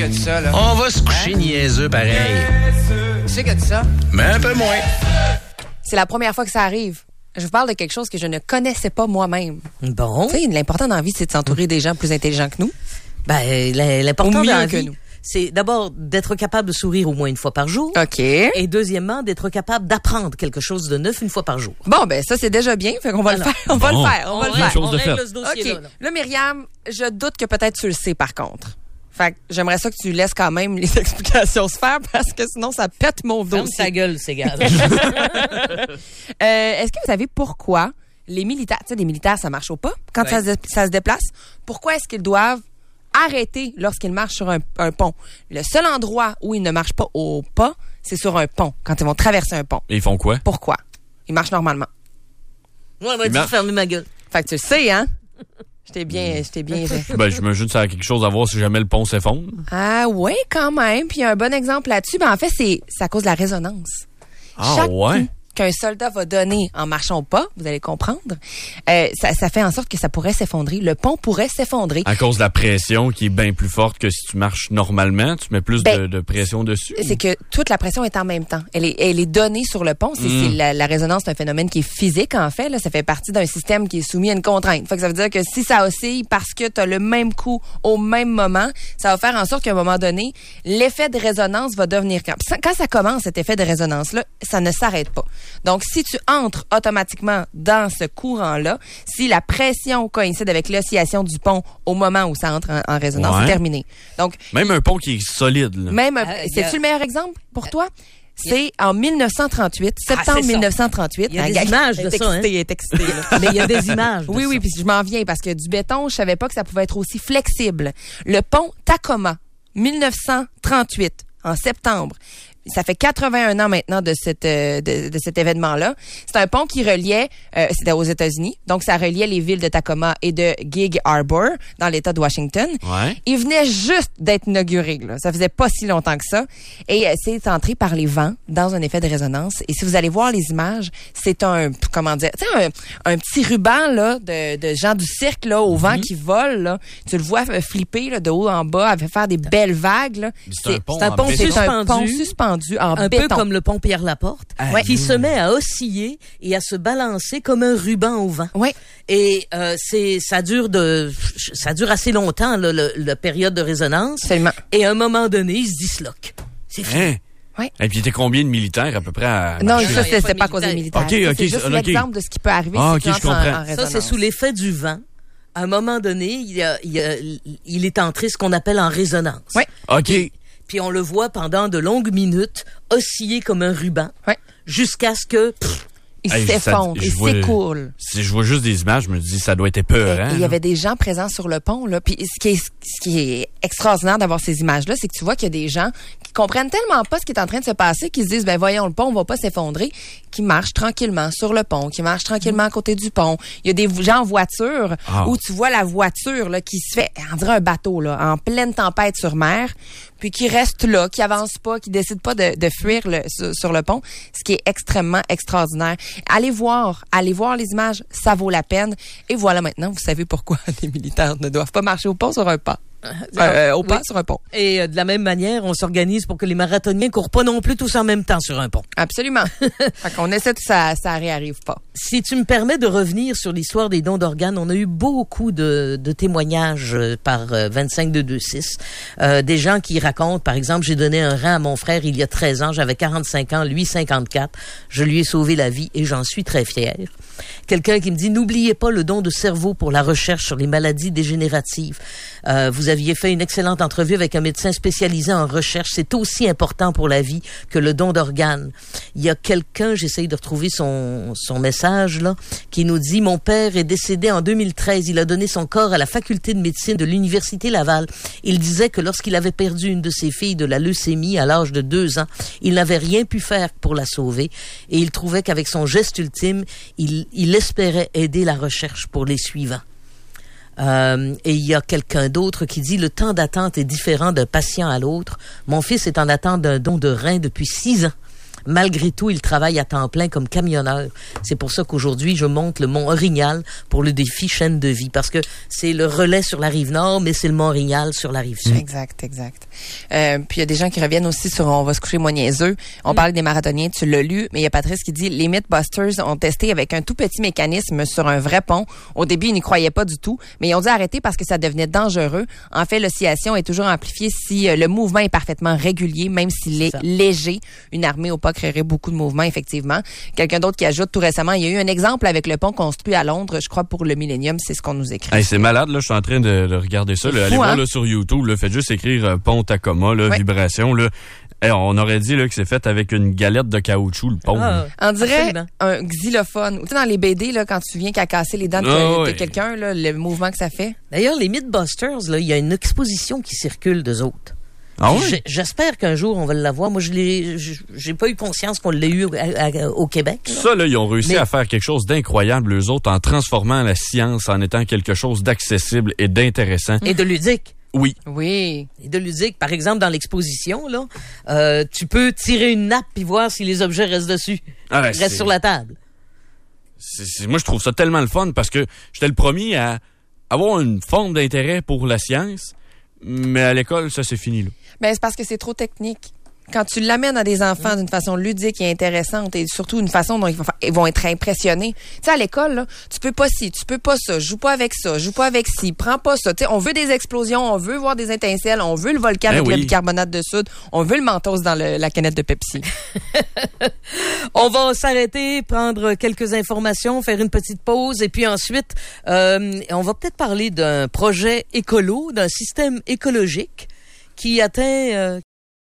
qui a dit ça, là? On va se coucher niaiseux pareil. Qui c'est qui a dit ça? Mais un peu moins. C'est la première fois que ça arrive. Je vous parle de quelque chose que je ne connaissais pas moi-même. Bon. Tu sais, l'important dans la vie, c'est de s'entourer des gens plus intelligents que nous. Ben, l'important Au mieux dans la que vie, nous. c'est d'abord d'être capable de sourire au moins une fois par jour. OK. Et deuxièmement, d'être capable d'apprendre quelque chose de neuf une fois par jour. Bon, ben ça, c'est déjà bien. Fait qu'on va le faire. On va le faire. On va le faire. chose de règle fait. ce dossier-là. OK. Là, Myriam, je doute que peut-être tu le sais, par contre. Fait que j'aimerais ça que tu laisses quand même les explications se faire parce que sinon, ça pète mon Ferme dossier. ta gueule, c'est gars. Est-ce que vous savez pourquoi les militaires, tu sais, les militaires, ça marche au pas quand ça se déplace? Pourquoi est-ce qu'ils doivent arrêter lorsqu'ils marchent sur un pont? Le seul endroit où ils ne marchent pas au pas, c'est sur un pont, quand ils vont traverser un pont. Et ils font quoi? Pourquoi? Ils marchent normalement. Moi, on m'a dit de fermer ma gueule. Fait que tu le sais, hein? J'étais bien. Ben, j'imagine que ça a quelque chose à voir si jamais le pont s'effondre. Ah oui, quand même. Puis un bon exemple là-dessus, ben en fait, c'est à cause de la résonance. Ah, Chaque ouais? coup qu'un soldat va donner en marchant au pas, vous allez comprendre, ça fait en sorte que ça pourrait s'effondrer. Le pont pourrait s'effondrer. À cause de la pression qui est bien plus forte que si tu marches normalement, tu mets plus de pression dessus. C'est que toute la pression est en même temps. Elle est donnée sur le pont. La résonance, c'est un phénomène qui est physique, en fait. Là. Ça fait partie d'un système qui est soumis à une contrainte. Fait que ça veut dire que si ça oscille parce que tu as le même coup au même moment, ça va faire en sorte qu'à un moment donné, l'effet de résonance va devenir... Quand ça commence, cet effet de résonance-là, ça ne s'arrête pas. Donc, si tu entres automatiquement dans ce courant-là, si la pression coïncide avec l'oscillation du pont au moment où ça entre en résonance, c'est terminé. Donc, même un pont qui est solide. Là. C'est-tu le meilleur exemple pour toi? C'est en 1938, septembre 1938. Il y a des images de ça, hein? Il est excité, là. Mais il y a des images de ça. Oui, puis je m'en viens parce que du béton, je savais pas que ça pouvait être aussi flexible. Le pont Tacoma, 1938, en septembre. Ça fait 81 ans maintenant de cet événement-là. C'est un pont qui reliait, c'était aux États-Unis, donc ça reliait les villes de Tacoma et de Gig Harbor dans l'État de Washington. Ouais. Il venait juste d'être inauguré, là. Ça faisait pas si longtemps que ça. Et c'est entré par les vents dans un effet de résonance. Et si vous allez voir les images, c'est un petit ruban là de gens du cirque là au vent qui volent là. Tu le vois flipper là, de haut en bas, faire des belles vagues là. C'est un pont suspendu en un béton. peu comme le pont Pierre-Laporte, qui se met à osciller et à se balancer comme un ruban au vent. Ouais. Et ça dure assez longtemps là, la période de résonance. Absolument. Et à un moment donné, il se disloque. C'est fini. Hein? Ouais. Et puis, il était combien de militaires à peu près à Non, marcher? ça c'était pas à cause des militaires. OK, C'est juste l'exemple de ce qui peut arriver si tu entres en résonance. Ça, c'est sous l'effet du vent. À un moment donné, il est entré ce qu'on appelle en résonance. Oui. OK. Puis on le voit pendant de longues minutes osciller comme un ruban jusqu'à ce que... Il s'effondre, il s'écoule. Si je vois juste des images, je me dis ça doit être épeurant. Il y avait des gens présents sur le pont là, puis ce qui est extraordinaire d'avoir ces images-là, c'est que tu vois qu'il y a des gens qui comprennent tellement pas ce qui est en train de se passer qu'ils se disent ben voyons, le pont va pas s'effondrer, qui marchent tranquillement sur le pont, qui marchent tranquillement à côté du pont. Il y a des gens en voiture où tu vois la voiture là qui se fait, on dirait un bateau là, en pleine tempête sur mer, puis qui reste là, qui avance pas, qui décide pas de fuir sur le pont, ce qui est extrêmement extraordinaire. Allez voir les images, ça vaut la peine. Et voilà, maintenant, vous savez pourquoi les militaires ne doivent pas marcher au pont sur un pas. Sur un pont. Et de la même manière, on s'organise pour que les marathoniens courent pas non plus tous en même temps sur un pont. Absolument. Fait qu'on essaie que ça réarrive pas. Si tu me permets de revenir sur l'histoire des dons d'organes, on a eu beaucoup de témoignages par 25-226. Des gens qui racontent, par exemple, j'ai donné un rein à mon frère il y a 13 ans, j'avais 45 ans, lui 54. Je lui ai sauvé la vie et j'en suis très fier. Quelqu'un qui me dit, n'oubliez pas le don de cerveau pour la recherche sur les maladies dégénératives. Vous aviez fait une excellente entrevue avec un médecin spécialisé en recherche. C'est aussi important pour la vie que le don d'organes. Il y a quelqu'un, j'essaye de retrouver son message là, qui nous dit, mon père est décédé en 2013. Il a donné son corps à la faculté de médecine de l'Université Laval. Il disait que lorsqu'il avait perdu une de ses filles de la leucémie à l'âge de 2 ans, il n'avait rien pu faire pour la sauver. Et il trouvait qu'avec son geste ultime, il espérait aider la recherche pour les suivants. Et il y a quelqu'un d'autre qui dit, le temps d'attente est différent d'un patient à l'autre. Mon fils est en attente d'un don de rein depuis 6 ans. Malgré tout, il travaille à temps plein comme camionneur. C'est pour ça qu'aujourd'hui, je monte le mont Orignal pour le défi chaîne de vie. Parce que c'est le relais sur la rive nord, mais c'est le mont Orignal sur la rive sud. Exact. Puis il y a des gens qui reviennent aussi sur On va se coucher moins niaiseux. On parle des marathoniens, tu l'as lu, mais il y a Patrice qui dit les Mythbusters ont testé avec un tout petit mécanisme sur un vrai pont. Au début, ils n'y croyaient pas du tout, mais ils ont dû arrêter parce que ça devenait dangereux. En fait, l'oscillation est toujours amplifiée si le mouvement est parfaitement régulier, même s'il est léger. Une armée au pas créerait beaucoup de mouvements, effectivement. Quelqu'un d'autre qui ajoute tout récemment, il y a eu un exemple avec le pont construit à Londres, je crois pour le Millennium, c'est ce qu'on nous écrit. Hey, c'est malade, là, je suis en train de regarder ça. Là. Allez voir là, sur YouTube, là, faites juste écrire pont Tacoma, là, vibration. Là. Hey, on aurait dit là, que c'est fait avec une galette de caoutchouc, le pont. On dirait un xylophone. Tu sais, dans les BD, là, quand tu viens qu'à casser les dents de quelqu'un, là, le mouvement que ça fait. D'ailleurs, les Mythbusters, là, il y a une exposition qui circule d'eux autres. Ah oui? J'espère qu'un jour, on va l'avoir. Moi, j'ai pas eu conscience qu'on l'ait eu au Québec. Là. Ça, là, ils ont réussi à faire quelque chose d'incroyable, eux autres, en transformant la science en étant quelque chose d'accessible et d'intéressant. Et de ludique. Oui. Oui. Et de ludique. Par exemple, dans l'exposition, là, tu peux tirer une nappe et voir si les objets restent dessus. Restent sur la table. Moi, je trouve ça tellement le fun parce que j'étais le premier à avoir une forme d'intérêt pour la science, mais à l'école, ça, c'est fini, là. Ben, c'est parce que c'est trop technique. Quand tu l'amènes à des enfants d'une façon ludique et intéressante et surtout une façon dont ils vont être impressionnés. Tu sais, à l'école, là, tu peux pas ci, tu peux pas ça, joue pas avec ça, joue pas avec ci, prends pas ça. Tu sais, on veut des explosions, on veut voir des étincelles, on veut le volcan avec le bicarbonate de soude, on veut le mentos dans la canette de Pepsi. On va s'arrêter, prendre quelques informations, faire une petite pause et puis ensuite, on va peut-être parler d'un projet écolo, d'un système écologique qui atteint